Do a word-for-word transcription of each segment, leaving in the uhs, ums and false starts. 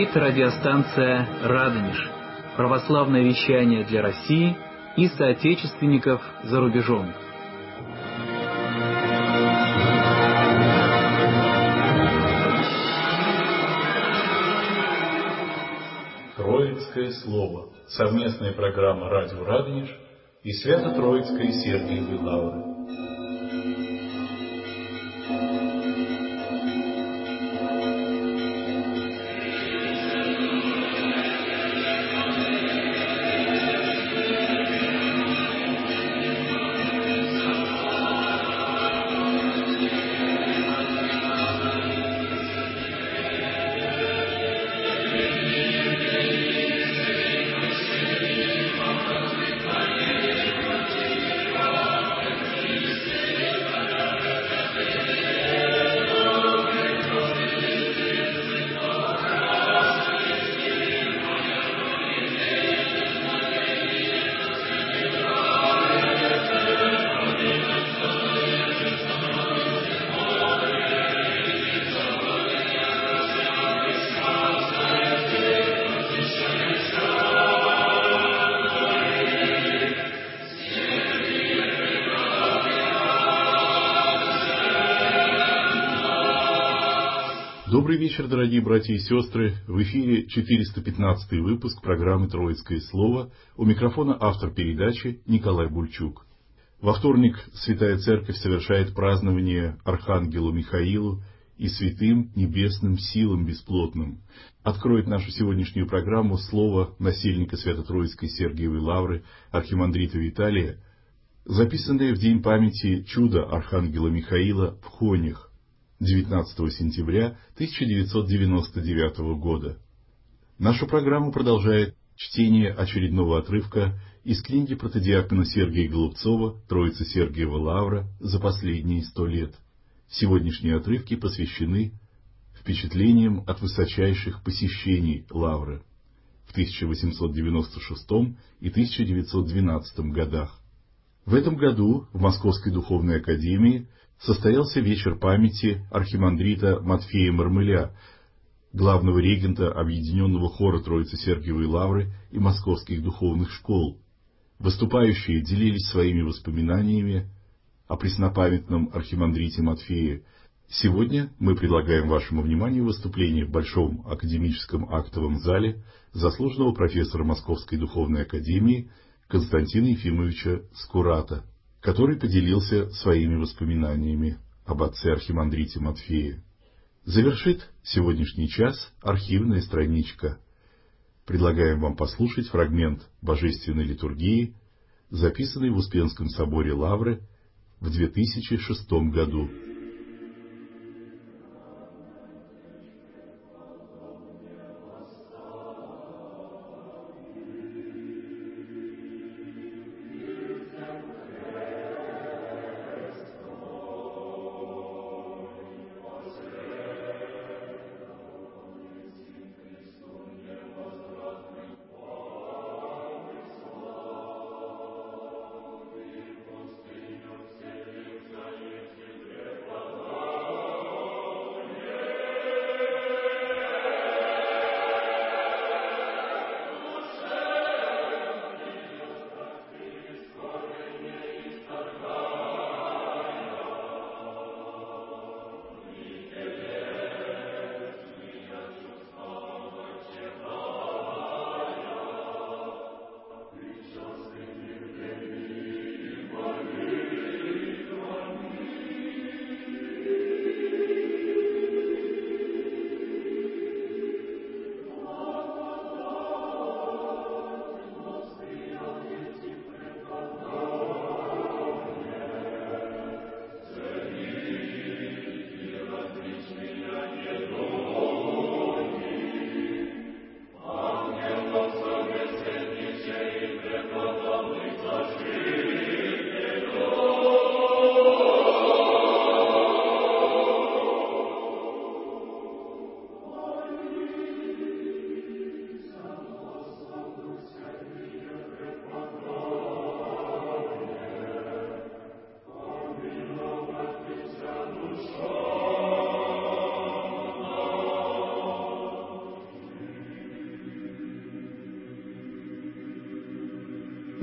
Говорит радиостанция «Радонеж». Православное вещание для России и соотечественников за рубежом. Троицкое слово. Совместная программа «Радио Радонеж» и Свято-Троицкой Сергиевой Лавры. Добрый вечер, дорогие братья и сестры. В эфире четыреста пятнадцатый выпуск программы «Троицкое слово». У микрофона автор передачи Николай Бульчук. Во вторник Святая Церковь совершает празднование Архангелу Михаилу и святым небесным силам бесплотным. Откроет нашу сегодняшнюю программу слово насельника Свято-Троицкой Сергиевой Лавры архимандрита Виталия, записанное в день памяти чуда Архангела Михаила в Хонях, девятнадцатого сентября тысяча девятьсот девяносто девятого года. Нашу программу продолжает чтение очередного отрывка из книги протодиакона Сергия Голубцова «Троица Сергиева Лавра за последние сто лет». Сегодняшние отрывки посвящены впечатлениям от высочайших посещений Лавры в тысяча восемьсот девяносто шестом и тысяча девятьсот двенадцатом годах. В этом году в Московской духовной академии состоялся вечер памяти архимандрита Матфея Мармыля, главного регента Объединенного хора Троицы Сергиевой Лавры и московских духовных школ. Выступающие делились своими воспоминаниями о преснопамятном архимандрите Матфее. Сегодня мы предлагаем вашему вниманию выступление в Большом академическом актовом зале заслуженного профессора Московской духовной академии Константина Ефимовича Скурата, который поделился своими воспоминаниями об отце архимандрите Матфее. Завершит сегодняшний час архивная страничка. Предлагаем вам послушать фрагмент божественной литургии, записанный в Успенском соборе Лавры в две тысячи шестом году. Thank you.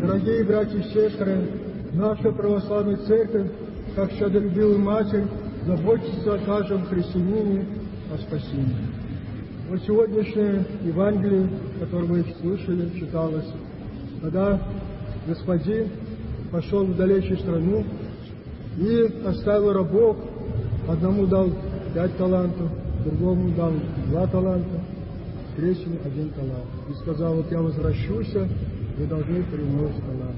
Дорогие братья и сестры, наша православная церковь, как чадолюбивая матерь, заботится о каждом христианине о спасении. Вот сегодняшнее Евангелие, которое вы слышали, читалось, когда Господин пошел в далечую страну и оставил рабов, одному дал пять талантов, другому дал два таланта, третьему один талант. И сказал: вот я возвращусь, вы должны приумножить талант.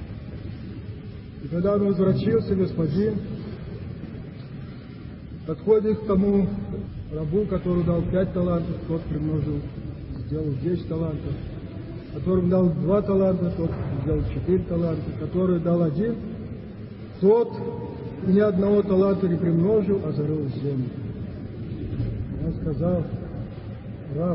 И когда он возвратился, Господин подходит к тому рабу, который дал пять талантов, тот примножил, сделал десять талантов, которому дал два таланта, тот сделал четыре таланта, который дал один, тот ни одного таланта не примножил, а зарыл в землю. Он сказал: раб,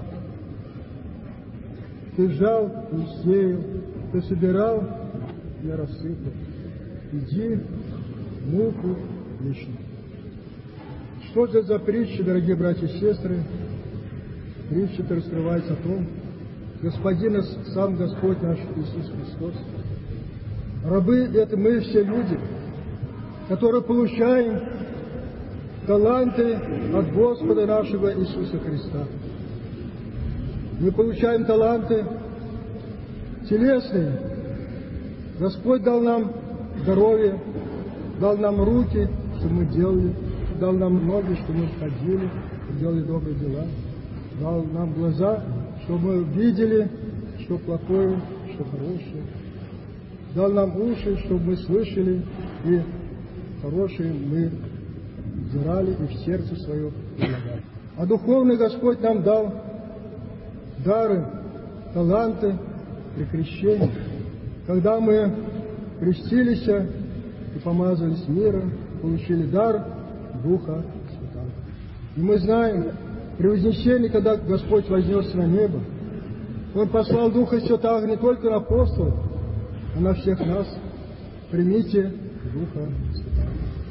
ты жал и сеял, ты собирал и рассыпал. Иди в муку вечную. Что это за притча, дорогие братья и сестры? Притча-то раскрывается о том, Господин, сам Господь наш Иисус Христос. Рабы — это мы все люди, которые получаем таланты от Господа нашего Иисуса Христа. Мы получаем таланты телесные. Господь дал нам здоровье, дал нам руки, что мы делали, дал нам ноги, что мы ходили, делали добрые дела, дал нам глаза, чтобы мы видели, что плохое, что хорошее, дал нам уши, чтобы мы слышали, и хорошее мы взирали и в сердце свое прилагали. А духовный Господь нам дал дары, таланты при крещении. Когда мы крестились и помазались миром, получили дар Духа Святого. И мы знаем, при вознесении, когда Господь вознесся на небо, Он послал Духа Святого не только на апостолов, а на всех нас. Примите Духа Святого.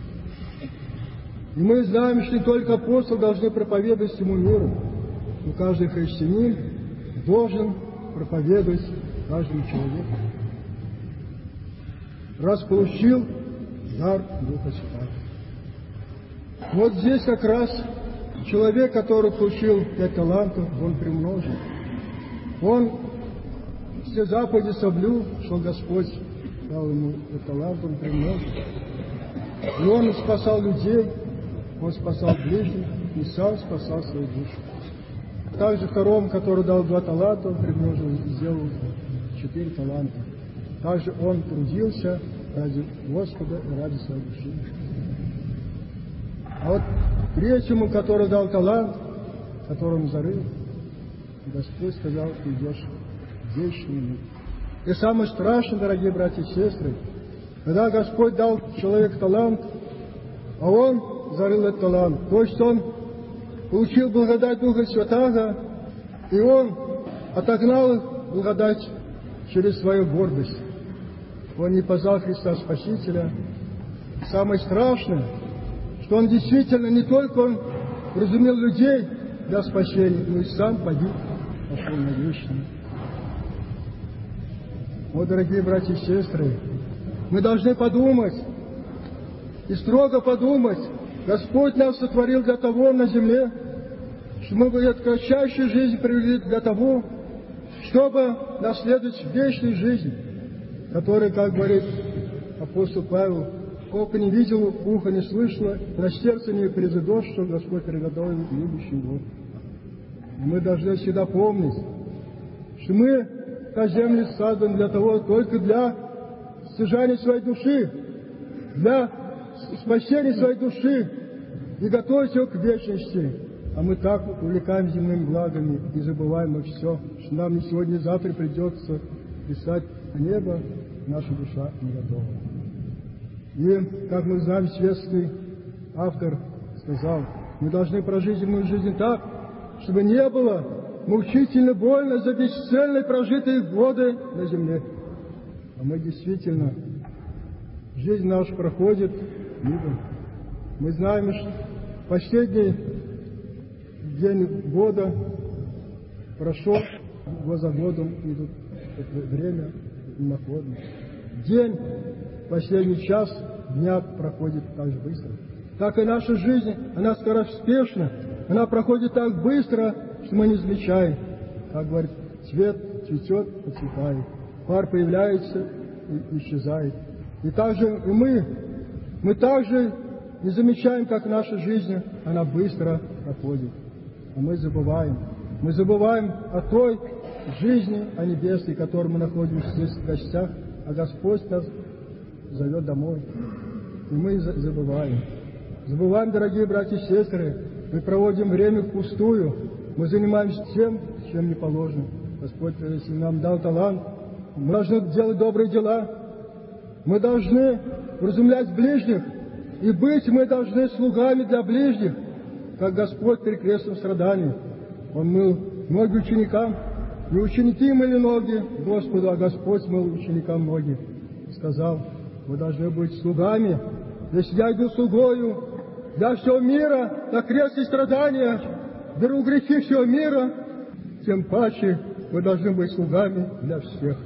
И мы знаем, что не только апостолы должны проповедовать всему миру, но каждый христианин должен проповедовать каждому человеку. Раз получил дар Духа Святого. Вот здесь как раз человек, который получил пять талантов, он примножил. Он все заповеди соблюл, что Господь дал ему этот талант, он примножил. И он спасал людей, он спасал ближних, и сам спасал свою душу. Также второму, который дал два таланта, он примножил и сделал четыре таланта. Также он трудился ради Господа и ради своей души. А вот третьему, который дал талант, которому зарыл, Господь сказал: ты идешь в вечный мир. И самое страшное, дорогие братья и сестры, когда Господь дал человеку талант, а он зарыл этот талант, то есть он получил благодать Духа Святаго, и он отогнал благодать через свою гордость. Он не познал Христа Спасителя. Самое страшное, что он действительно не только он разумел людей для спасения, но и сам погиб, пошел на вечное. Вот, дорогие братья и сестры, мы должны подумать и строго подумать. Господь нас сотворил для того на земле, чтобы мы эту кратчайшую жизнь привели для того, чтобы наследовать вечную жизнь, которая, как говорит апостол Павел, сколько не видел, ухо не слышало, на сердце не призадешь, что Господь приготовил любящим его. И мы должны всегда помнить, что мы на земле созданы для того, только для стяжания своей души, для спасения своей души и готовить ее к вечности. А мы так увлекаем земными благами и забываем все, что нам не сегодня, не завтра придется писать небо, наша душа не готова. И, как мы знаем, известный автор сказал, мы должны прожить земную жизнь так, чтобы не было мучительно больно за бесцельно прожитые годы на земле. А мы действительно, жизнь наша проходит мигом. Мы знаем, что последний день года прошел, год за годом идут время, мимоходно. День, последний час дня проходит так же быстро. Так и наша жизнь, она скороспешна, она проходит так быстро, что мы не замечаем. Как говорит, цвет цветет, подцветает, пар появляется и исчезает. И также и мы, мы также не замечаем, как наша жизнь, она быстро проходит. А мы забываем. Мы забываем о той жизни, о небесной, в которой мы находимся здесь в гостях, а Господь нас зовет домой. И мы забываем. Забываем, дорогие братья и сестры, мы проводим время впустую, мы занимаемся тем, чем не положено. Господь, если нам дал талант, мы должны делать добрые дела, мы должны вразумлять ближних, и быть мы должны слугами для ближних, как Господь при крестном страдании. Он мыл ноги ученикам, и ученики мыли ноги Господу, а Господь мыл ученикам ноги. Сказал, вы должны быть слугами. Если я иду слугою для всего мира, на крест и страдания, беру грехи всего мира, тем паче вы должны быть слугами для всех.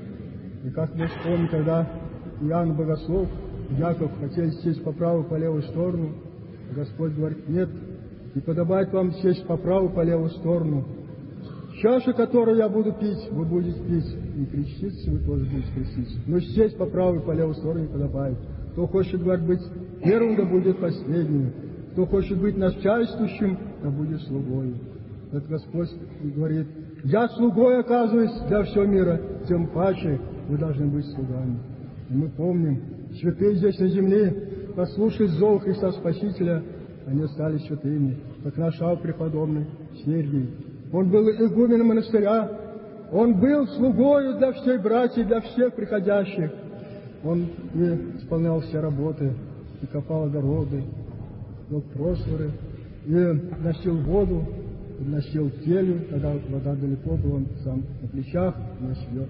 И как мы вспомним, когда Иоанн Богослов, Яков хотели сесть по правую, по левую сторону, Господь говорит, нет, не подобает вам сесть по правую, по левую сторону. Чаша, которую я буду пить, вы будете пить, и креститься вы тоже будете креститься. Но сесть по правую, по левую сторону не подобает. Кто хочет, говорит, быть первым, да будет последним. Кто хочет быть начальствующим, да будет слугой. Это Господь говорит, я слугой оказываюсь для всего мира, тем паче вы должны быть слугами. И мы помним, святые здесь на земле, послушать зов Христа Спасителя, они стали святыми, как наш Ав преподобный Сергий. Он был игуменом монастыря, он был слугою для всех братьев, для всех приходящих. Он и исполнял все работы, и копал огороды, вел просворы, и носил воду, и носил келью, когда вода далеко была, он сам на плечах носил,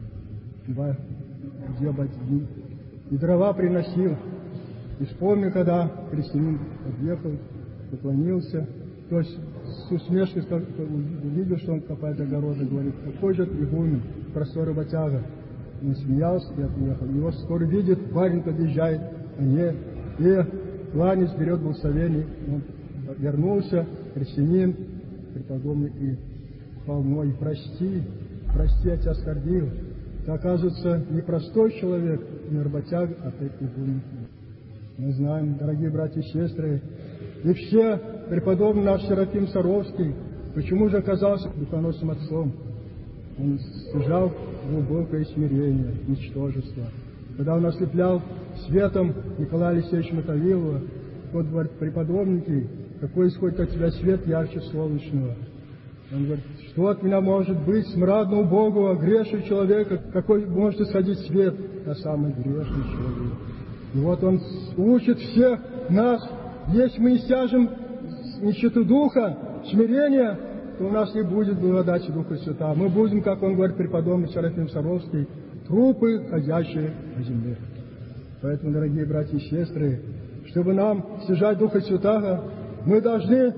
где дни. И дрова приносил. И вспомнил, когда крестьянин подъехал, поклонился, то есть с усмешкой увидел, что он копает огороды, говорит, какой же игумен, простой работяга. Он смеялся и отъехал. Его скоро видит, парень подъезжает, а не, и кланясь, берет благословение. Он вернулся, крестьянин, преподобный, и упал в ноги, прости, прости, я тебя оскорбил. Ты, оказывается, не простой человек, не работяга, а ты игумен. Мы знаем, дорогие братья и сестры, и все преподобный наш Серафим Саровский, почему же оказался духоносным отцом? Он стяжал глубокое смирение, ничтожество. Когда он ослеплял светом Николая Алексеевича Мотовилова, тот говорит, преподобники, какой исходит от тебя свет ярче солнечного? Он говорит, что от меня может быть смрадно убогого, грешного человека, какой может исходить свет? Я самый грешный человек. И вот он учит всех нас, если мы не стяжем нищету духа, смирения, то у нас не будет благодати Духа Святого. Мы будем, как он говорит, преподобный Серафим Саровский, трупы, ходящие на земле. Поэтому, дорогие братья и сестры, чтобы нам стяжать Духа Святого, мы должны,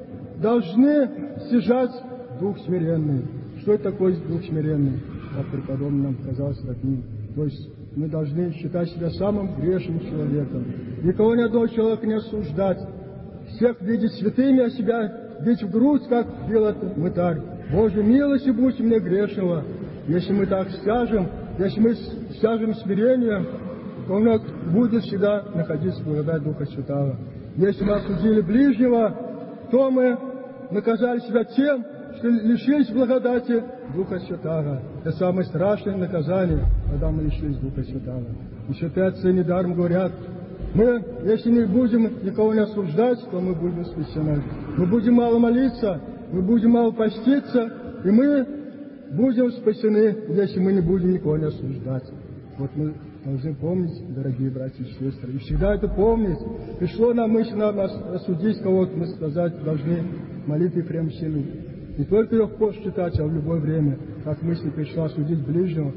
должны стяжать Дух смиренный. Что это такое Дух смиренный? Как преподобный нам сказал Серафим. То есть мы должны считать себя самым грешным человеком. Никого ни одного человека не осуждать. Всех видеть святыми, а себя бить в грудь, как делает мытарь. Боже, милости будь мне грешного. Если мы так стяжем, если мы стяжем смирение, то у нас будет всегда находиться благодать Духа Святого. Если мы осудили ближнего, то мы наказали себя тем, что лишились благодати Духа Святого. Это самое страшное наказание, когда мы лишились Духа Святого. И святые отцы недаром говорят, мы, если не будем никого не осуждать, то мы будем спасены. Мы будем мало молиться, мы будем мало поститься, и мы будем спасены, если мы не будем никого не осуждать. Вот мы должны помнить, дорогие братья и сестры, и всегда это помнить. Пришло нам мысль нам осудить кого-то, мы сказать должны молитвы прям силы. Не только ее в пост читать, а в любое время, как мысль пришла осудить ближнего.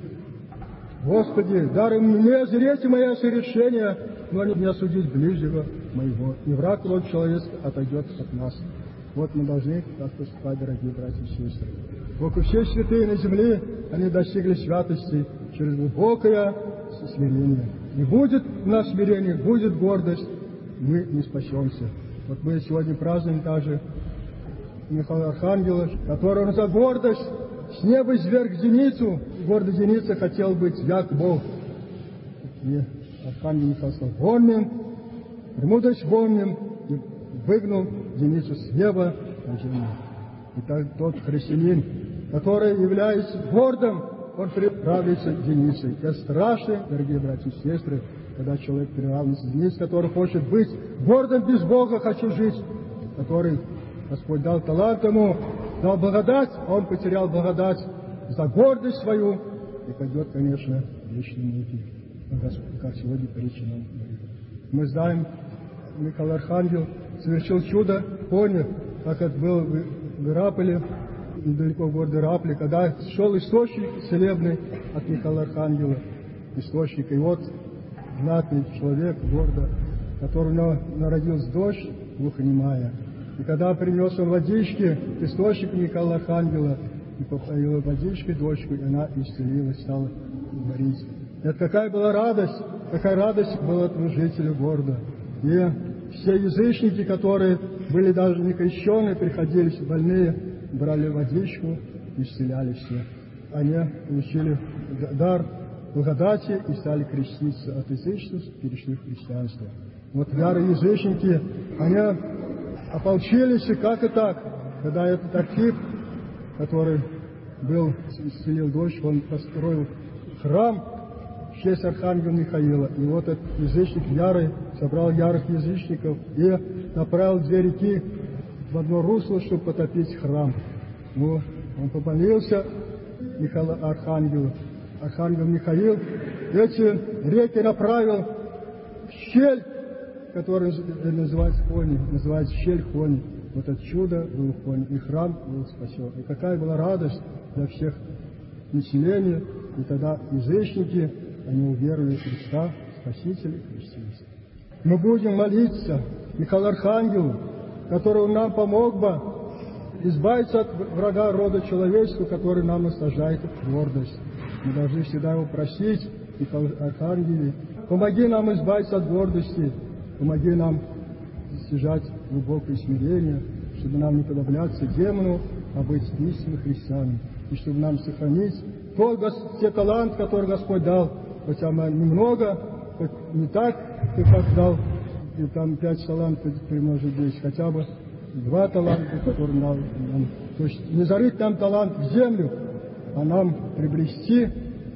Господи, даруй мне зреть мое совершение, но не осудить ближнего моего. И враг род человеческий отойдет от нас. Вот мы должны так поступать, дорогие братья и сестры. Только все святые на земле, они достигли святости, через глубокое смирение. Не будет у нас смирения, будет гордость, мы не спасемся. Вот мы сегодня празднуем также Михаила Архангела, который он за гордость с неба изверг зеницу, и гордая зеница хотел быть як Бог. И Архангел Михаил стал вольным, премудрость вольным, и выгнал зеницу с неба на землю. И так тот христианин, который является гордым, он приравнивается к зенице. Это страшно, дорогие братья и сестры, когда человек приравнивается к зенице, который хочет быть гордым без Бога, хочу жить, который Господь дал талант ему, дал благодать, а он потерял благодать за гордость свою и пойдет, конечно, в вечные муки, как сегодня притча нам говорит. Мы знаем, Михаил Архангел совершил чудо, понял, как это было в Ираполе, недалеко в городе Ираполе, когда шел источник целебный от Михаила Архангела, источник, и вот знатный человек города, который у него народился дочь глухонемая. И когда принес он водички, источник Михаила Архангела, и попоил водичкой дочку, и она исцелилась, стала говорить. Это какая была радость, какая радость была от жителей города. И все язычники, которые были даже не крещенные, приходили больные, брали водичку, исцеляли все. Они получили дар благодати и стали креститься от язычества, перешли в христианство. Вот ярые язычники, они ополчились, и как и так, когда этот Архип, который был, исцелил дочь, он построил храм в честь Архангела Михаила. И вот этот язычник ярый собрал ярых язычников и направил две реки в одно русло, чтобы потопить храм. Ну, он помолился Михаилу Архангелу. Архангел Михаил эти реки направил в щель, которая называется Хони, называется щель Хони. Вот это чудо было в Хони, и храм был спасен. И какая была радость для всех населения. И тогда язычники, они уверовали в Христа, Спасителя, крестились. Мы будем молиться Михаилу Архангелу, который нам помог бы избавиться от врага рода человеческого, который нам насаждает гордость. Мы должны всегда его просить, Михаил Архангеле, помоги нам избавиться от гордости, помоги нам достижать глубокое смирение, чтобы нам не подобляться демону, а быть истинным христианином, и чтобы нам сохранить тот, те таланты, которые Господь дал, хотя мы немного, хоть не так, как дал, и там пять талантов может быть, хотя бы два таланта, которые дал нам. То есть не зарыть нам талант в землю, а нам приобрести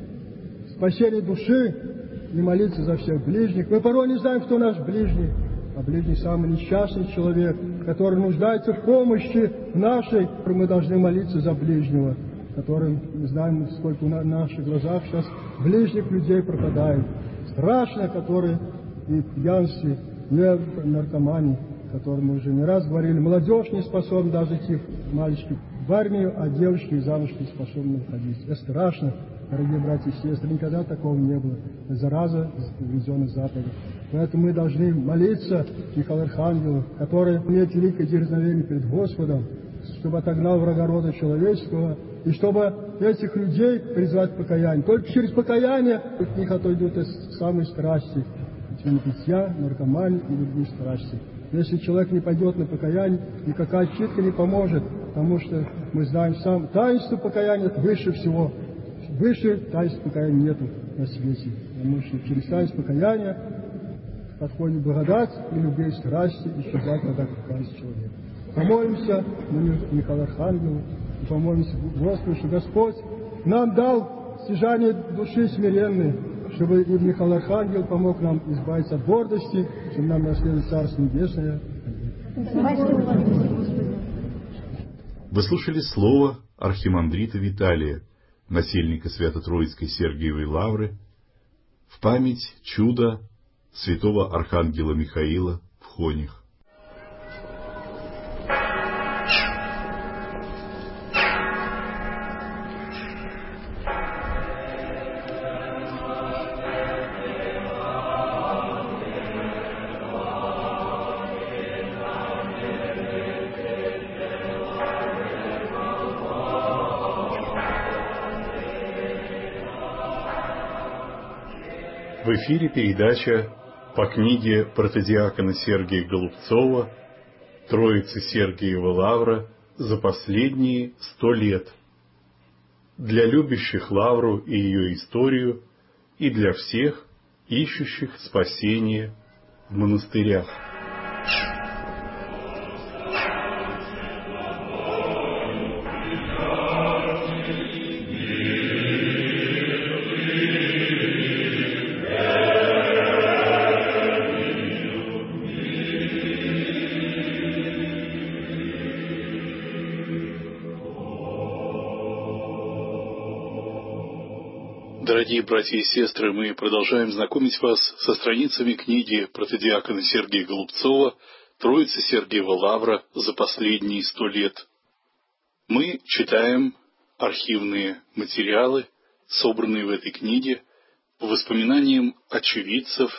спасение души и молиться за всех ближних. Мы порой не знаем, кто наш ближний, а ближний самый несчастный человек, который нуждается в помощи нашей. Мы должны молиться за ближнего, которым мы знаем, сколько на наших глазах сейчас ближних людей пропадает. Страшно, которые и пьянстве, и наркомане, о котором мы уже не раз говорили. Молодежь не способна даже идти, мальчики, в армию, а девушки замуж не способны выходить. Это страшно, дорогие братья и сестры, никогда такого не было. Зараза, введенная Запада. Поэтому мы должны молиться Михаилу Архангелу, который имеет великое дерзновение перед Господом, чтобы отогнал врага рода человеческого, и чтобы этих людей призвать к покаянию. Только через покаяние от них отойдут самые страсти, питья, наркомания и другие страсти. Если человек не пойдет на покаяние, никакая читка не поможет, потому что мы знаем сам, таинство покаяния это выше всего. Выше таинства покаяния нету на свете. Потому что через таинство покаяния подходит благодать и любые страсти исчезают, когда покается человек. Помолимся на Михаилу Архангелу, и помолимся Господу, что Господь нам дал стяжание души смиренной, чтобы и Михаил Архангел помог нам избавиться от гордости, чтобы нам наследовать Царство Небесное. Вы слушали слово архимандрита Виталия, насельника Свято-Троицкой Сергиевой Лавры, в память чуда святого архангела Михаила в Хонях. В эфире передача по книге протодиакона Сергия Голубцова «Троицы Сергиева Лавра за последние сто лет». Для любящих Лавру и ее историю, и для всех, ищущих спасения в монастырях. Дорогие братья и сестры, мы продолжаем знакомить вас со страницами книги протодиакона Сергия Голубцова «Троицы Сергиева Лавра за последние сто лет». Мы читаем архивные материалы, собранные в этой книге, по воспоминаниям очевидцев,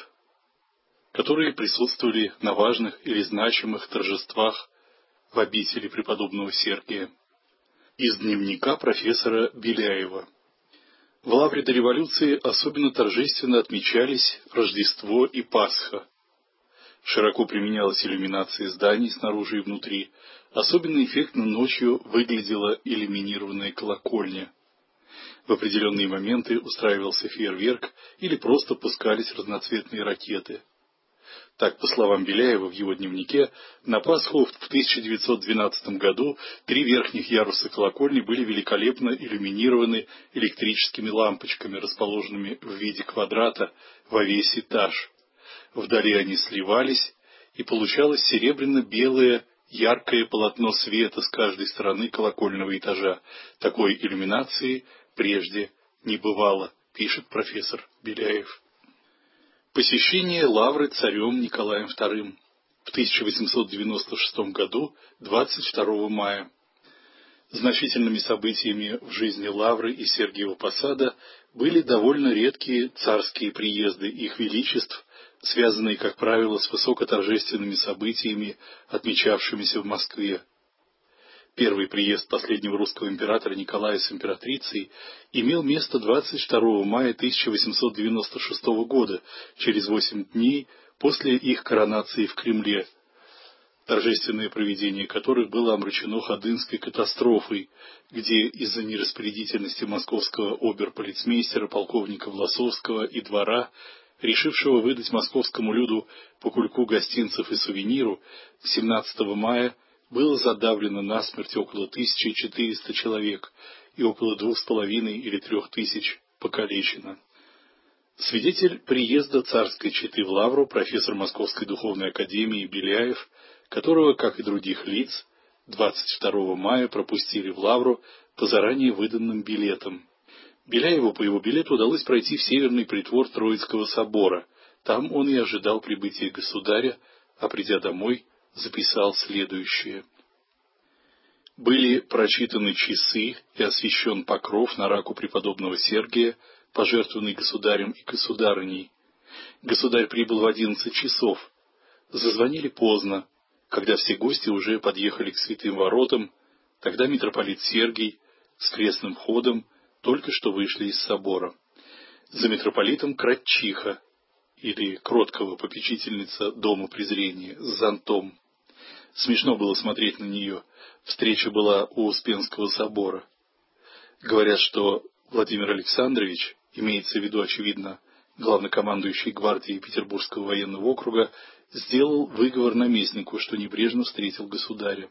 которые присутствовали на важных или значимых торжествах в обители преподобного Сергия. Из дневника профессора Беляева. В Лавре до революции особенно торжественно отмечались Рождество и Пасха. Широко применялась иллюминация зданий снаружи и внутри. Особенно эффектно ночью выглядела иллюминированная колокольня. В определенные моменты устраивался фейерверк или просто пускались разноцветные ракеты. Так, по словам Беляева в его дневнике, на Пасху в тысяча девятьсот двенадцатом году три верхних яруса колокольни были великолепно иллюминированы электрическими лампочками, расположенными в виде квадрата во весь этаж. Вдали они сливались, и получалось серебряно-белое яркое полотно света с каждой стороны колокольного этажа. Такой иллюминации прежде не бывало, пишет профессор Беляев. Посещение Лавры царем Николаем вторым в тысяча восемьсот девяносто шестом году, двадцать второго мая. Значительными событиями в жизни Лавры и Сергиева Посада были довольно редкие царские приезды их величеств, связанные, как правило, с высокоторжественными событиями, отмечавшимися в Москве. Первый приезд последнего русского императора Николая с императрицей имел место двадцать второго мая тысяча восемьсот девяносто шестого года, через восемь дней после их коронации в Кремле, торжественное проведение которых было омрачено Ходынской катастрофой, где из-за нераспорядительности московского оберполицмейстера полковника Власовского и двора, решившего выдать московскому люду по кульку гостинцев и сувениру, семнадцатого мая было задавлено насмерть около тысячи четырёхсот человек и около двух с половиной или трех тысяч покалечено. Свидетель приезда царской четы в Лавру, профессор Московской духовной академии Беляев, которого, как и других лиц, двадцать второго мая пропустили в Лавру по заранее выданным билетам. Беляеву по его билету удалось пройти в северный притвор Троицкого собора. Там он и ожидал прибытия государя, а придя домой, записал следующее. Были прочитаны часы и освящен покров на раку преподобного Сергия, пожертвованный государем и государыней. Государь прибыл в одиннадцать часов. Зазвонили поздно, когда все гости уже подъехали к святым воротам. Тогда митрополит Сергий с крестным ходом только что вышли из собора. За митрополитом Кратчиха, или Кроткого, попечительница Дома презрения, с зонтом. Смешно было смотреть на нее. Встреча была у Успенского собора. Говорят, что Владимир Александрович, имеется в виду, очевидно, главнокомандующий гвардией Петербургского военного округа, сделал выговор наместнику, что небрежно встретил государя.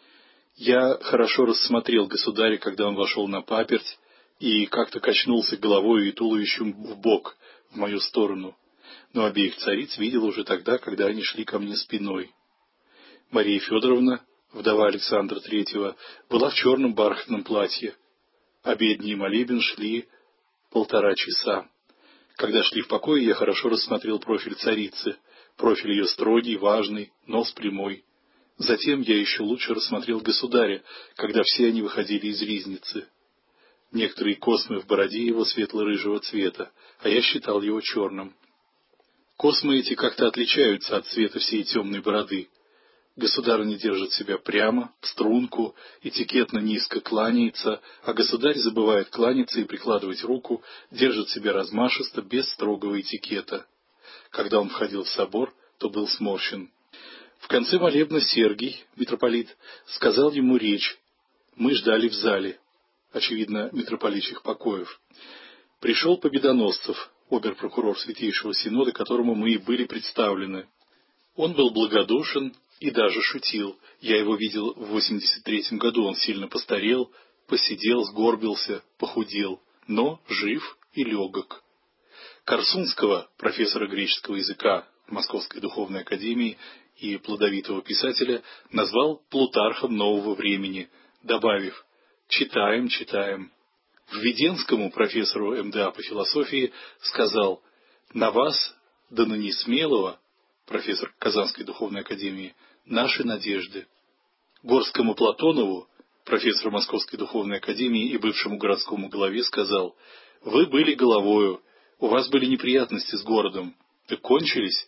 Я хорошо рассмотрел государя, когда он вошел на паперть, и как-то качнулся головой и туловищем в бок, в мою сторону, но обеих цариц видел уже тогда, когда они шли ко мне спиной. Мария Федоровна, вдова Александра Третьего, была в черном бархатном платье. Обедни и молебен шли полтора часа. Когда шли в покое, я хорошо рассмотрел профиль царицы. Профиль ее строгий, важный, нос прямой. Затем я еще лучше рассмотрел государя, когда все они выходили из ризницы. Некоторые космы в бороде его светло-рыжего цвета, а я считал его черным. Космы эти как-то отличаются от цвета всей темной бороды. Государыня держит себя прямо, в струнку, этикетно низко кланяется, а государь забывает кланяться и прикладывать руку, держит себя размашисто, без строгого этикета. Когда он входил в собор, то был сморщен. В конце молебна Сергий, митрополит, сказал ему речь. Мы ждали в зале, очевидно, митрополичьих покоев. Пришел Победоносцев, обер-прокурор Святейшего Синода, которому мы и были представлены. Он был благодушен и даже шутил. Я его видел в восемьдесят третьем году, он сильно постарел, посидел, сгорбился, похудел, но жив и легок. Корсунского, профессора греческого языка в Московской духовной академии и плодовитого писателя, назвал Плутархом нового времени, добавив: «Читаем, читаем». Введенскому, профессору эм дэ а по философии, сказал: «На вас, да на несмелого», профессор Казанской духовной академии, «наши надежды». Горскому Платонову, профессору Московской духовной академии и бывшему городскому главе, сказал: «Вы были головою, у вас были неприятности с городом, так кончились?»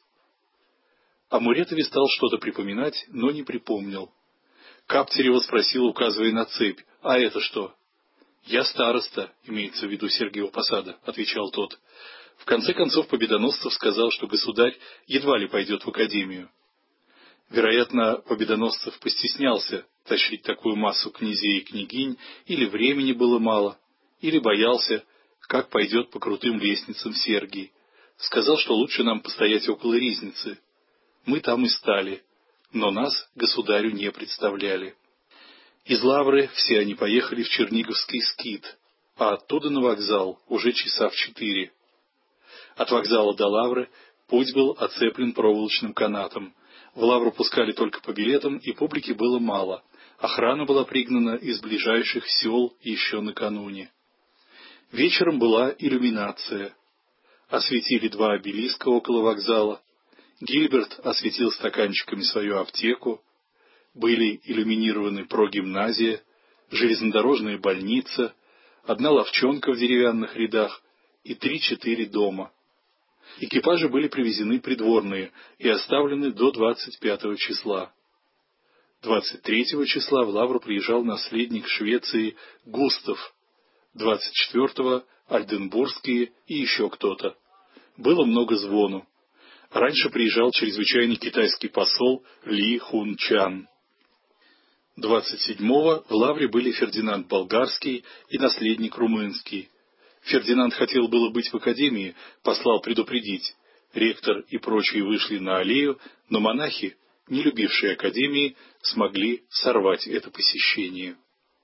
О Муретове стал что-то припоминать, но не припомнил. Каптерева спросил, указывая на цепь: «А это что?» «Я староста», имеется в виду Сергиева Посада, отвечал тот. В конце концов Победоносцев сказал, что государь едва ли пойдет в академию. Вероятно, Победоносцев постеснялся тащить такую массу князей и княгинь, или времени было мало, или боялся, как пойдет по крутым лестницам Сергий. Сказал, что лучше нам постоять около ризницы. Мы там и стали, но нас государю не представляли. Из Лавры все они поехали в Черниговский скит, а оттуда на вокзал уже часа в четыре. От вокзала до Лавры путь был оцеплен проволочным канатом. В Лавру пускали только по билетам, и публики было мало. Охрана была пригнана из ближайших сел еще накануне. Вечером была иллюминация. Осветили два обелиска около вокзала. Гильберт осветил стаканчиками свою аптеку. Были иллюминированы прогимназия, железнодорожная больница, одна лавчонка в деревянных рядах и три-четыре дома. Экипажи были привезены придворные и оставлены до двадцать пятого числа. двадцать третьего числа в Лавру приезжал наследник Швеции Густав, двадцать четвертого — Альденбургские и еще кто-то. Было много звону. Раньше приезжал чрезвычайный китайский посол Ли Хун Чан. двадцать седьмого в Лавре были Фердинанд Болгарский и наследник Румынский. Фердинанд хотел было быть в академии, послал предупредить. Ректор и прочие вышли на аллею, но монахи, не любившие академии, смогли сорвать это посещение.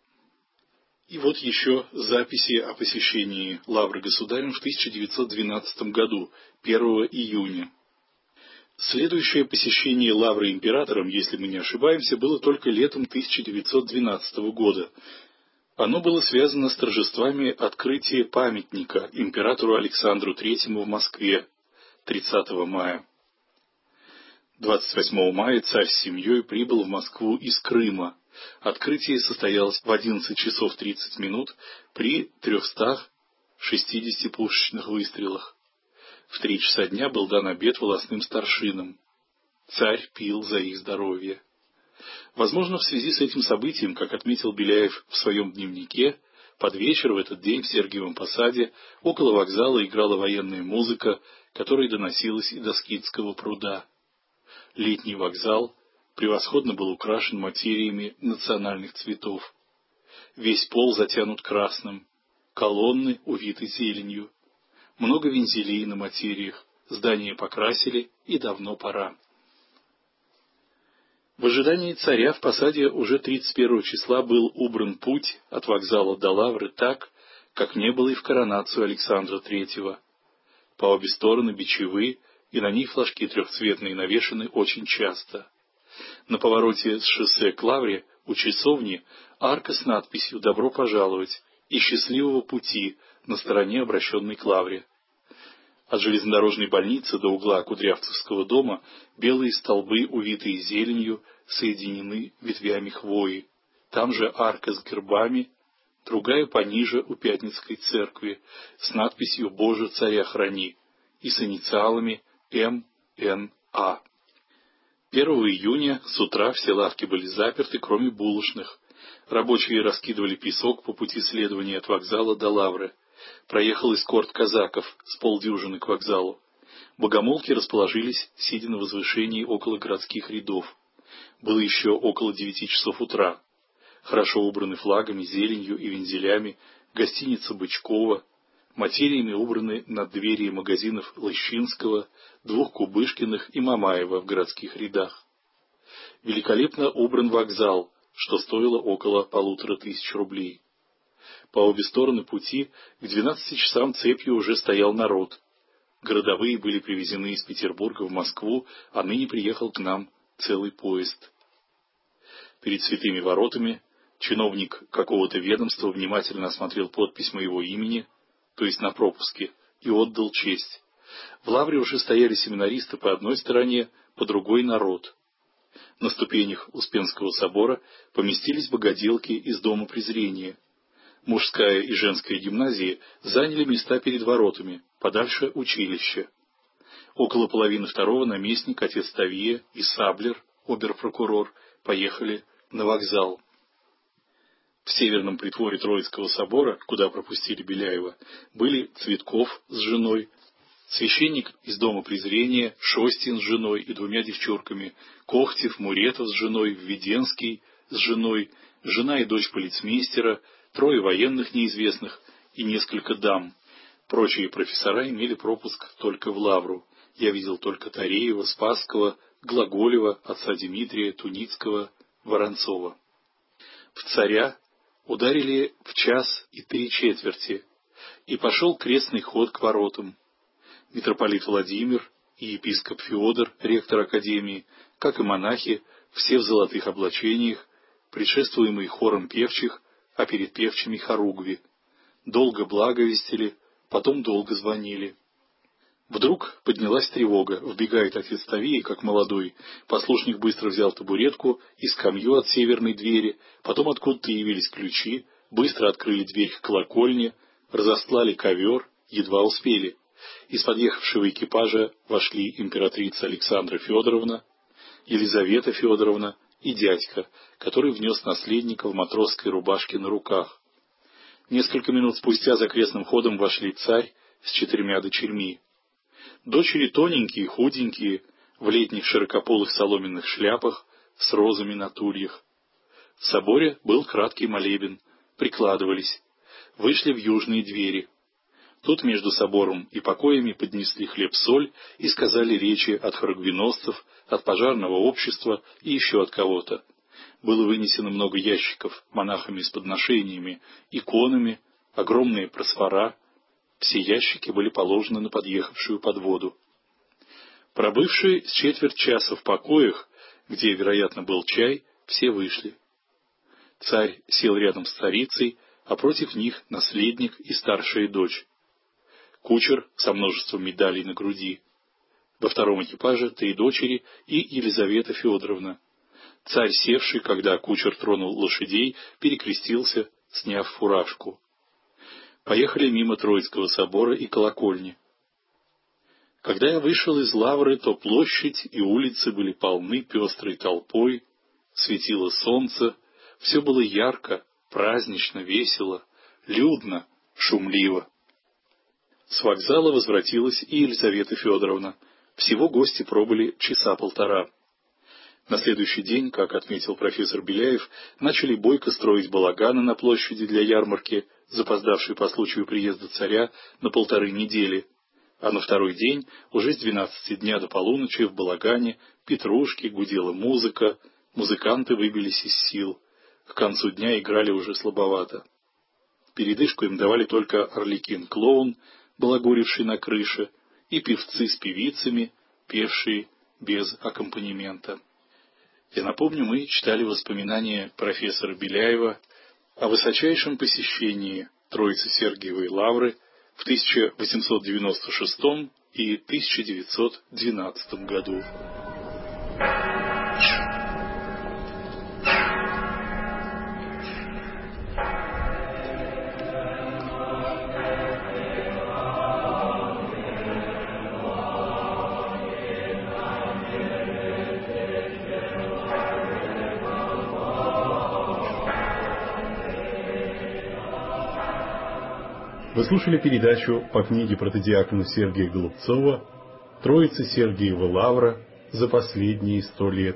И вот еще записи о посещении Лавры государем в тысяча девятьсот двенадцатом году, первого июня. Следующее посещение Лавры императором, если мы не ошибаемся, было только летом тысяча девятьсот двенадцатого года. Оно было связано с торжествами открытия памятника императору Александру Третьему в Москве тридцатого мая. двадцать восьмого мая царь с семьей прибыл в Москву из Крыма. Открытие состоялось в одиннадцать часов тридцать минут при трехстах шестидесяти пушечных выстрелах. В три часа дня был дан обед волостным старшинам. Царь пил за их здоровье. Возможно, в связи с этим событием, как отметил Беляев в своем дневнике, под вечер в этот день в Сергиевом Посаде около вокзала играла военная музыка, которая доносилась и до Скитского пруда. Летний вокзал превосходно был украшен материями национальных цветов. Весь пол затянут красным, колонны увиты зеленью. Много вензелей на материях, здания покрасили, и давно пора. В ожидании царя в Посаде уже тридцать первого числа был убран путь от вокзала до Лавры так, как не было и в коронацию Александра Третьего. По обе стороны бичевы, и на них флажки трехцветные навешаны очень часто. На повороте с шоссе к Лавре у часовни арка с надписью «Добро пожаловать» и «Счастливого пути» на стороне, обращенной к Лавре. От железнодорожной больницы до угла Кудрявцевского дома белые столбы, увитые зеленью, соединены ветвями хвои. Там же арка с гербами, другая пониже у Пятницкой церкви, с надписью «Боже, царя храни» и с инициалами М Н А. первого июня с утра все лавки были заперты, кроме булочных. Рабочие раскидывали песок по пути следования от вокзала до Лавры. Проехал эскорт казаков с полдюжины к вокзалу. Богомолки расположились, сидя на возвышении около городских рядов. Было еще около девяти часов утра. Хорошо убраны флагами, зеленью и вензелями гостиница Бычкова, материями убраны над двери магазинов Лыщинского, двух Кубышкиных и Мамаева в городских рядах. Великолепно убран вокзал, что стоило около полутора тысяч рублей. По обе стороны пути к двенадцати часам цепью уже стоял народ. Городовые были привезены из Петербурга в Москву, а ныне приехал к нам целый поезд. Перед святыми воротами чиновник какого-то ведомства внимательно осмотрел подпись моего имени, то есть на пропуске, и отдал честь. В Лавре уже стояли семинаристы по одной стороне, по другой народ. На ступенях Успенского собора поместились богоделки из Дома презрения. Мужская и женская гимназии заняли места перед воротами, подальше училища. Около половины второго наместник, отец Тавье и Саблер, обер-прокурор, поехали на вокзал. В северном притворе Троицкого собора, куда пропустили Беляева, были Цветков с женой, священник из Дома презрения, Шостин с женой и двумя девчурками, Кохтев, Муретов с женой, Введенский с женой, жена и дочь полицмейстера, трое военных неизвестных и несколько дам. Прочие профессора имели пропуск только в Лавру. Я видел только Тареева, Спасского, Глаголева, отца Дмитрия, Туницкого, Воронцова. В царя ударили в час и три четверти, и пошел крестный ход к воротам. Митрополит Владимир и епископ Феодор, ректор академии, как и монахи, все в золотых облачениях, предшествуемые хором певчих, а перед певчими хоругви. Долго благовестили, потом долго звонили. Вдруг поднялась тревога, вбегает отец Тавий, как молодой. Послушник быстро взял табуретку и скамью от северной двери, потом откуда-то явились ключи, быстро открыли дверь к колокольне, разостлали ковер, едва успели. Из подъехавшего экипажа вошли императрица Александра Федоровна, Елизавета Федоровна и дядька, который внес наследника в матросской рубашке на руках. Несколько минут спустя за крестным ходом вошли царь с четырьмя дочерьми. Дочери тоненькие, худенькие, в летних широкополых соломенных шляпах с розами на тульях. В соборе был краткий молебен, прикладывались, вышли в южные двери. Тут между собором и покоями поднесли хлеб-соль и сказали речи от хоругвеносцев, от пожарного общества и еще от кого-то. Было вынесено много ящиков монахами с подношениями, иконами, огромные просфора. Все ящики были положены на подъехавшую подводу. Пробывшие с четверть часа в покоях, где, вероятно, был чай, все вышли. Царь сел рядом с царицей, а против них наследник и старшая дочь. Кучер со множеством медалей на груди. Во втором экипаже три дочери и Елизавета Федоровна. Царь, севший, когда кучер тронул лошадей, перекрестился, сняв фуражку. Поехали мимо Троицкого собора и колокольни. Когда я вышел из Лавры, то площадь и улицы были полны пестрой толпой, светило солнце, все было ярко, празднично, весело, людно, шумливо. С вокзала возвратилась и Елизавета Федоровна. Всего гости пробыли часа полтора. На следующий день, как отметил профессор Беляев, начали бойко строить балаганы на площади для ярмарки, запоздавшей по случаю приезда царя на полторы недели. А на второй день, уже с двенадцати дня до полуночи, в балагане, петрушки, гудела музыка, музыканты выбились из сил. К концу дня играли уже слабовато. Передышку им давали только Орликин-клоун, балагуривший на крыше, и певцы с певицами, певшие без аккомпанемента. Я напомню, мы читали воспоминания профессора Беляева о высочайшем посещении Троицы-Сергиевой Лавры в тысяча восемьсот девяносто шестом и тысяча девятьсот двенадцатом году. Вы слушали передачу по книге протодиакона Сергия Голубцова «Троица Сергиева Лавра за последние сто лет».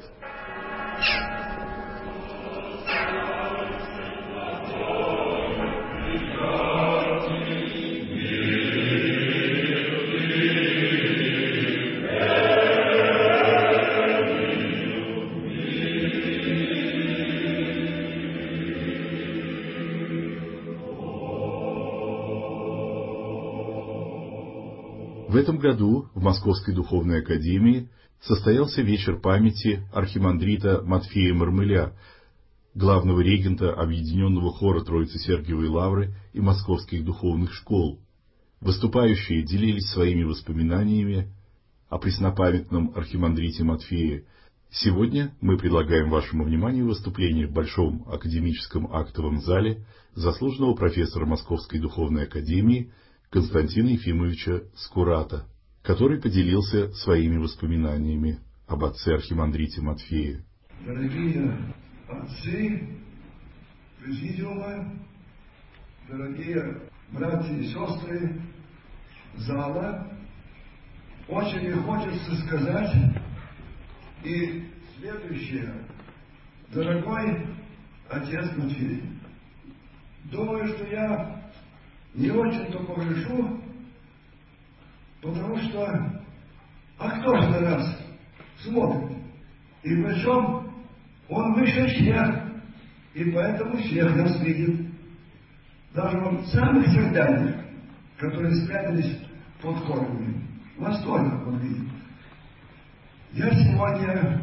В этом году в Московской духовной академии состоялся вечер памяти архимандрита Матфея Мармыля, главного регента Объединенного хора Троицы Сергиевой Лавры и московских духовных школ. Выступающие делились своими воспоминаниями о преснопамятном архимандрите Матфее. Сегодня мы предлагаем вашему вниманию выступление в Большом академическом актовом зале заслуженного профессора Московской духовной академии Константина Ефимовича Скурата, который поделился своими воспоминаниями об отце архимандрите Матфее. Дорогие отцы президиума, дорогие братья и сестры зала, очень мне хочется сказать и следующее. Дорогой отец Матфей, думаю, что я не очень-то погрешу, потому что, а кто же на нас смотрит? И причем он выше всех, и поэтому всех нас видит. Даже он самых тех дальних, которые спрятались под хорами, вас тоже он видит. Я сегодня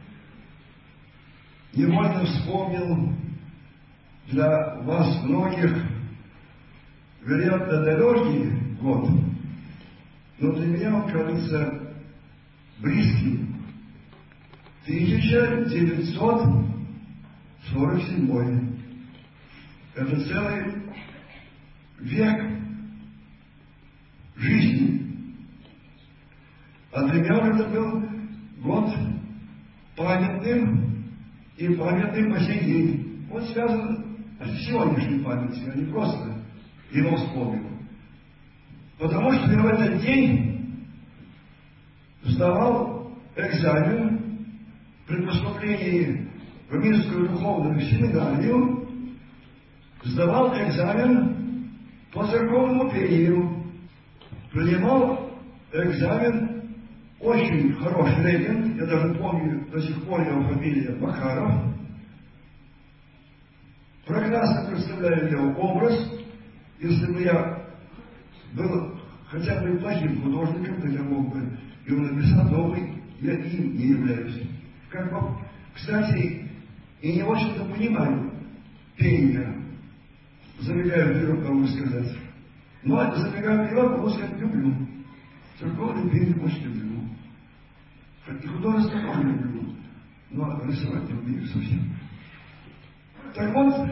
невольно вспомнил для вас многих, вероятно, далекий год, но для меня он кажется близким. тысяча девятьсот сорок седьмой. Это целый век жизни. А для меня это был год памятным и памятным по сей день. Он связан с сегодняшней памятью, а не просто его вспомнил. Потому что я в этот день сдавал экзамен при поступлении в Минскую духовную семинарию, сдавал экзамен по церковному пению, принимал экзамен очень хороший регент, я даже помню до сих пор его фамилия Макаров, прекрасно представляю его образ. Если бы я был хотя бы плохим художником, то я мог бы его написать, но я им не являюсь. Как бы, кстати, и не очень-то понимаю пение. Забегаю вперед, могу сказать. Но это забегаю вперед, могу сказать, люблю. Церковное пение очень люблю. И художество тоже люблю. Но рисовать не умею совсем. Так вот,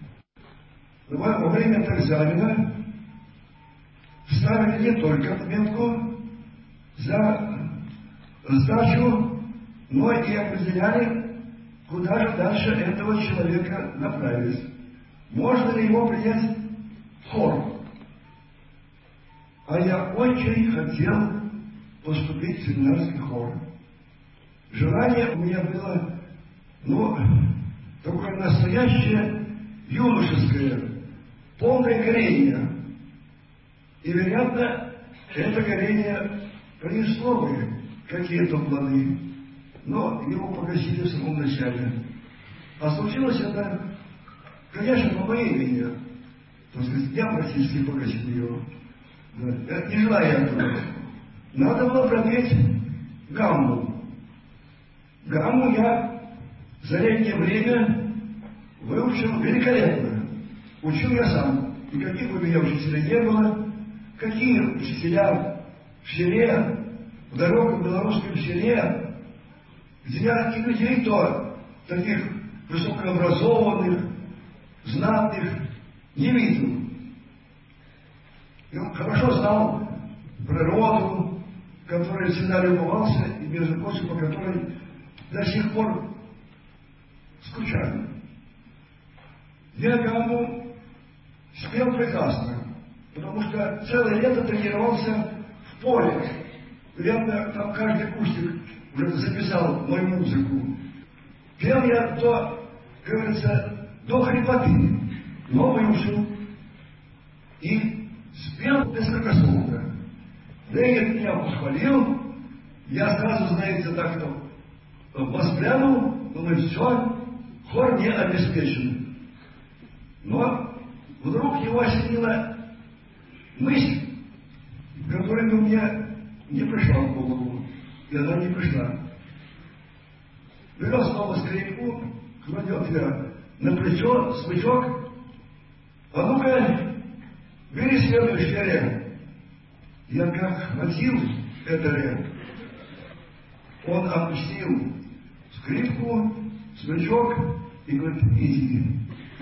во время экзамена ставили не только отметку за сдачу, но и определяли, куда же дальше этого человека направить. Можно ли его принять в хор? А я очень хотел поступить в семинарский хор. Желание у меня было, ну, такое настоящее юношеское, полное горение. И, вероятно, это горение принесло бы какие-то плоды, но его погасили в самом начале. А случилось это, конечно, по моей вине. То есть я практически погасил его. Да. Не желая этого. Надо было проверить гамму. Гамму я за летнее время выучил великолепно. Учил я сам. И каких у меня учителей не было, какие учителя в селе, в дорогах белорусском селе, где я таких людей, то таких высокообразованных, знатных, не видел. И он хорошо знал природу, которой всегда любовался, и, между прочим, по которой до сих пор скучаю. Я гамму спел прекрасно, потому что целое лето тренировался в поле. Я там каждый кустик уже записал мою музыку. Пел я до, как говорится, до хрипоты, но выучил. И спел беспрекословно. Ленин меня похвалил, я сразу, знаете, так воспрянул, думаю, все, хор не обеспечен. Но вдруг его осенила мысль, которая у меня не пришла в голову, и она не пришла. Берет снова скрипку, кладет я на плечо, смычок, а ну-ка, бери следующий ре. Я как хватил это ре, он опустил скрипку, смычок и говорит, иди.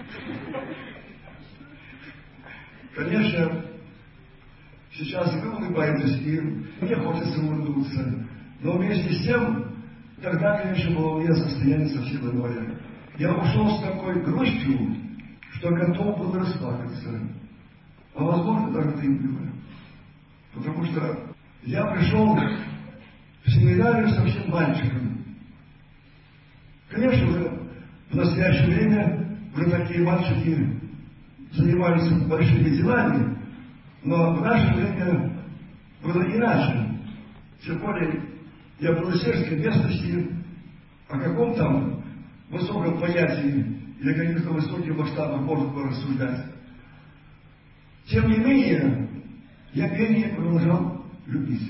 Конечно, сейчас вы улыбаетесь, и мне хочется улыбнуться. Но вместе с тем, тогда, конечно, было у меня состояние совсем иное. Я ушел с такой грустью, что готов был расплакаться. А возможно, даже это и было. Потому что я пришел в семинарию совсем мальчиком. Конечно, уже в настоящее время уже такие мальчики занимались большими делами, но в наше время было иначе. Тем более, я был в сельской местности, о каком там высоком понятии или каких-то высоких масштабах можно было рассуждать. Тем не менее, я пение продолжал любить.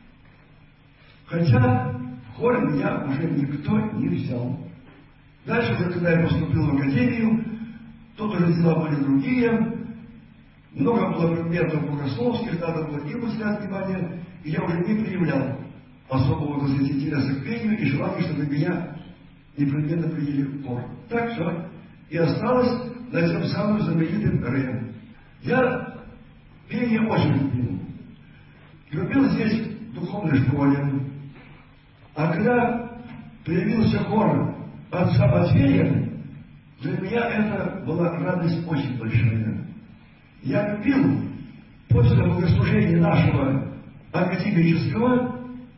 Хотя в хор меня уже никто не взял. Дальше, когда я поступил в академию, тут уже дела были другие. Много было предметов богословских, надо было им уделять внимание, и я уже не проявлял особого, так сказать, интереса к пению и желания, чтобы меня непременно приняли в хор. Так все. И осталось на этом самом знаменитом ре. Я пение очень любил. Любил здесь в духовной школе. А когда появился хор отца Матфея, для меня это была радость очень большая. Я любил после богослужения нашего академического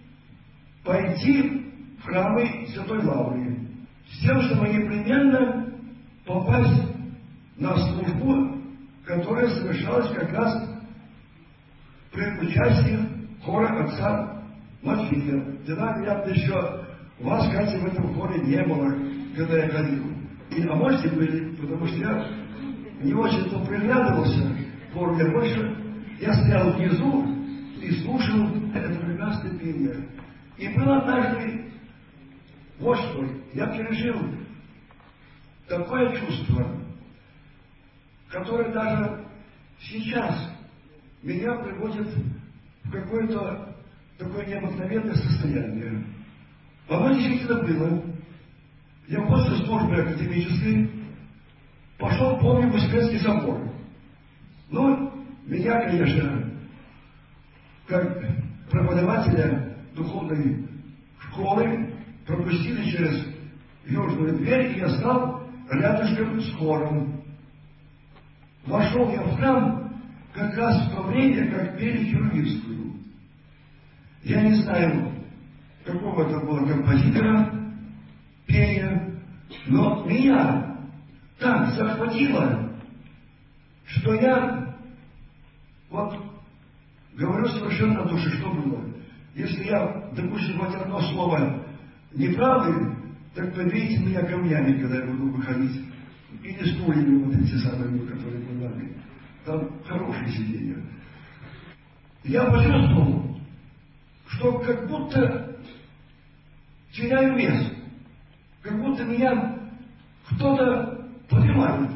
пойти в храмы Святой Лавры с тем, чтобы непременно попасть на службу, которая совершалась как раз при участии хора отца Матфея. Тогда, вероятно, еще вас, кстати, в этом хоре не было, когда я ходил. И, а можете были, потому что я не очень-то приглядывался к хору, я больше, я стоял внизу и слушал это прекрасное пение. И был однажды, вот что, я пережил такое чувство, которое даже сейчас меня приводит в какое-то такое необыкновенное состояние. Оно действительно было. Я после службы академической пошел, помню, в Успенский собор. Ну, меня, конечно, как преподавателя духовной школы пропустили через южную дверь, и я стал рядышком с хором. Вошел я в храм как раз в то время, как пели херувимскую. Я не знаю, какого это было композитора пения, но меня так захватило, что я вот говорю совершенно от души, что было. Если я, допустим, хоть одно слово неправды, так побейте меня камнями, когда я буду выходить. Или стульями вот эти самые, которые были нами. Там хорошее сиденье. Я почувствовал, что как будто теряю вес. Как будто меня кто-то поднимает.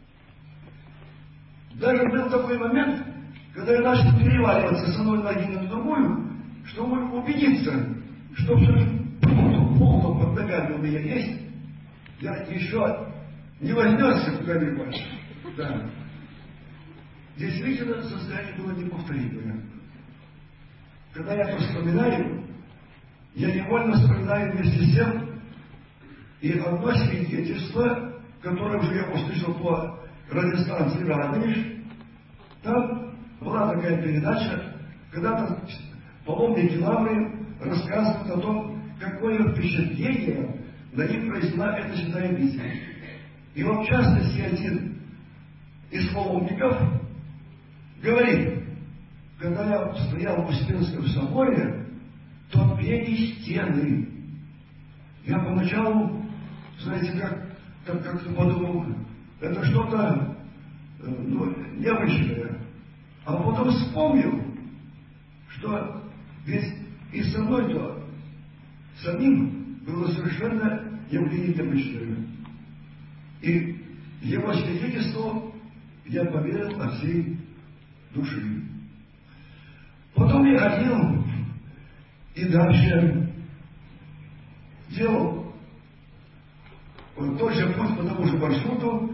Даже был такой момент, когда я начал переваливаться с одной ноги на другую, чтобы убедиться, что все-таки пол под ногами у меня есть. Я еще не вознесся куда-либо. Да. Действительно, состояние было неповторимое. Когда я это вспоминаю, я невольно вспоминаю вместе с тем и одно свидетельство, которое уже я услышал по радиостанции «Радонеж». Там была такая передача, когда-то паломники Лавры рассказывают о том, какое впечатление на них произвела эта святая обитель. И вот в частности один из паломников говорит: когда я стоял в Успенском соборе, то пели стены. Я поначалу, знаете, как, как, как-то подумал, это что-то ну, необычное. А потом вспомнил, что ведь и со мной-то самим было совершенно явление необычное. И его свидетельству я поверил от всей души. Потом я ходил и дальше делал тот же путь по тому же маршруту.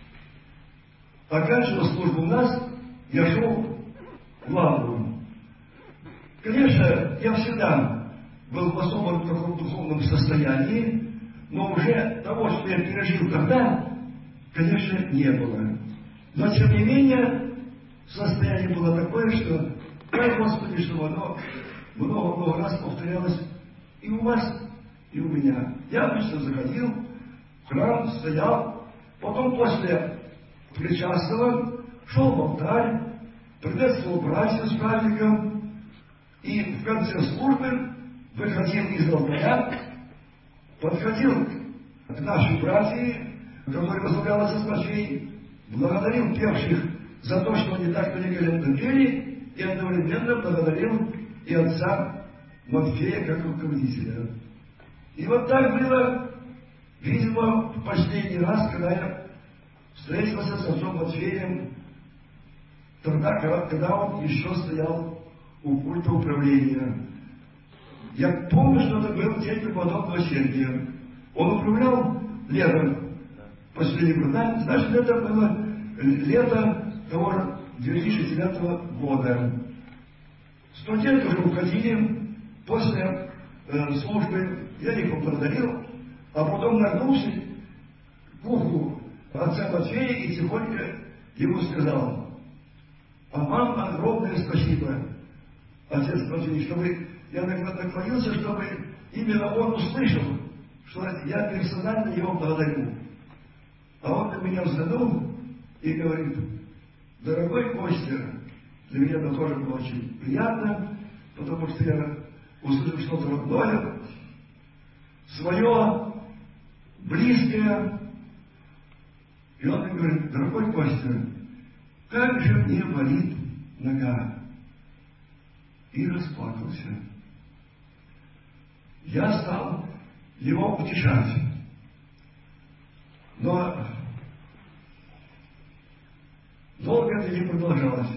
Оканчивал службу у нас, я шел в Лавру. Конечно, я всегда был в особом таком духовном состоянии, но уже того, что я пережил тогда, конечно, не было. Но, тем не менее, состояние было такое, что, дай Господи, чтобы оно много-много раз повторялось и у вас, и у меня. Я обычно заходил в храм, стоял, потом после причастного шел в алтарь, приветствовал братьев с праздником, и в конце службы выходил из алтаря, подходил к нашей братье, которая возлагала за Матфей, благодарил певших за то, что они так великолепно пели, и одновременно благодарил и отца Матфея как руководителя. И вот так было, видимо, в последний раз, когда я встретился с отцом Матфеем, тогда, когда он еще стоял у пульта управления. Я помню, что это был день преподобного Сергия. Он управлял летом последний год. Значит, это было лето того же две тысячи девятого года. Студенты уже уходили. После э, службы я их поблагодарил, а потом нагнулся к уху отца Матфея и тихонько ему сказал: а вам огромное спасибо, отец Матфей, чтобы я наклонился, чтобы именно он услышал, что я персонально его благодарю. А он на меня взглянул и говорит: дорогой Костя, для меня это тоже было очень приятно, потому что я услышал что-то родное, свое, близкое. И он мне говорит: дорогой Костя, как же мне болит нога. И расплакался. Я стал его утешать. Но долго это не продолжалось.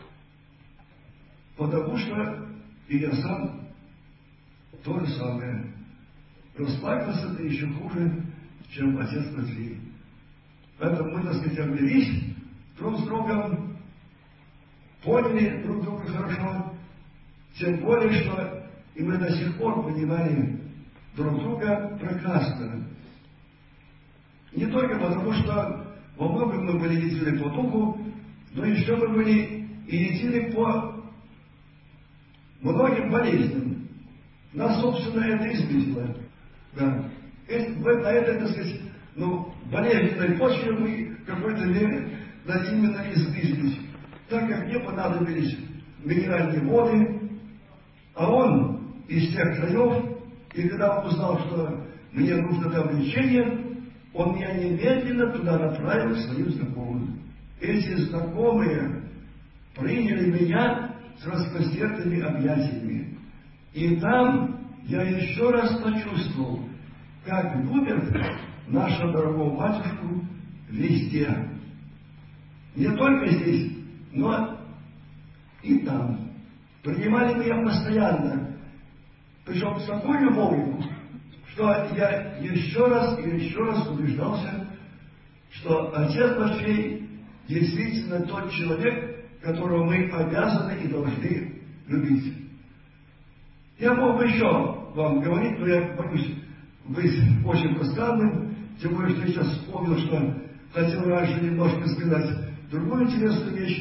Потому что и я сам то же самое. Расплакался-то еще хуже, чем отец Матфей. Поэтому мы, так сказать, обнялись друг с другом, поняли друг друга хорошо, тем более, что и мы до сих пор понимали друг друга прекрасно. Не только потому, что во многом мы были едины по духу, но еще мы были и едины по многим болезням. Нас, собственно, это изблизило. Да. На этой, так сказать, ну, болезненной почве мы в какой-то мере да, именно изблизились. Так как мне понадобились минеральные воды, а он из тех краев, и когда он узнал, что мне нужно там лечение, он меня немедленно туда направил к своим знакомым. Эти знакомые приняли меня с распростертыми объятиями. И там я еще раз почувствовал, как любят нашего дорогого батюшку везде. Не только здесь, но и там. Принимали меня постоянно. Причем с такой любовью, что я еще раз и еще раз убеждался, что отец Матфей действительно тот человек, которого мы обязаны и должны любить. Я мог бы еще вам говорить, но я боюсь быть очень пространным, тем более, что я сейчас вспомнил, что хотел раньше немножко сказать другую интересную вещь,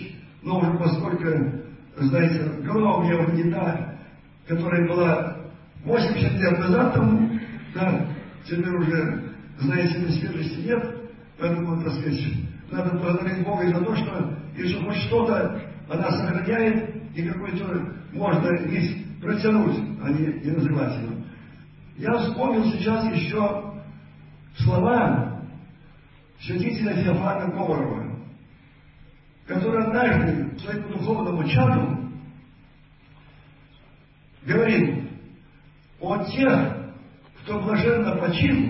но уже поскольку, знаете, голова у меня уже не та, которая была восемьдесят лет назад тому, да, теперь уже, знаете, на свежести нет, поэтому, так сказать, надо благодарить Бога за то, что если хоть что-то она сохраняет, и какой-то можно нить протянуть, а не, не называть его. Я вспомнил сейчас еще слова святителя Феофана Говорова, который однажды своему духовному чаду говорил о тех, кто блаженно почил,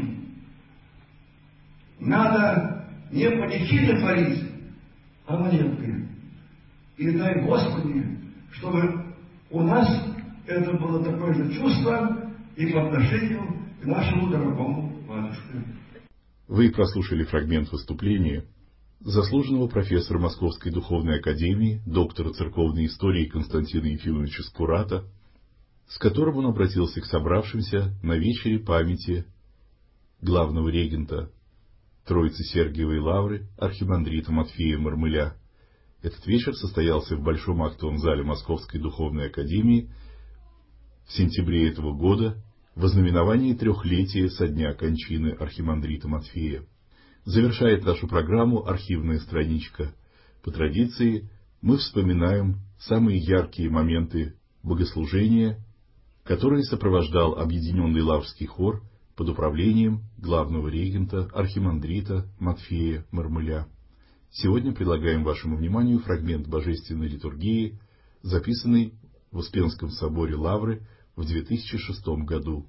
надо не панихиды творить, а молебны. И дай Господи, чтобы у нас это было такое же чувство и по отношению к нашему дорогому батюшке. Вы прослушали фрагмент выступления заслуженного профессора Московской духовной академии, доктора церковной истории Константина Ефимовича Скурата, с которым он обратился к собравшимся на вечере памяти главного регента Троицы Сергиевой Лавры архимандрита Матфея Мармыля. Этот вечер состоялся в Большом актовом зале Московской духовной академии в сентябре этого года в ознаменовании трехлетия со дня кончины архимандрита Матфея. Завершает нашу программу архивная страничка. По традиции мы вспоминаем самые яркие моменты богослужения, которые сопровождал объединенный Лаврский хор под управлением главного регента архимандрита Матфея Мармыля. Сегодня предлагаем вашему вниманию фрагмент божественной литургии, записанный в Успенском соборе Лавры в две тысячи шестом году.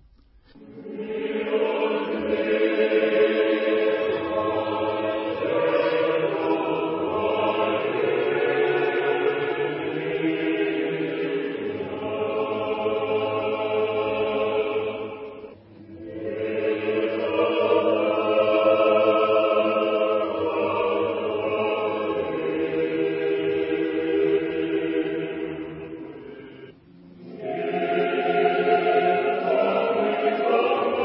Oh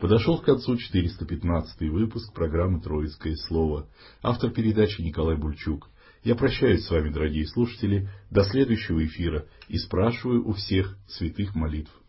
Подошел к концу четыреста пятнадцатый выпуск программы «Троицкое слово». Автор передачи Николай Бульчук. Я прощаюсь с вами, дорогие слушатели, до следующего эфира и спрашиваю у всех святых молитв.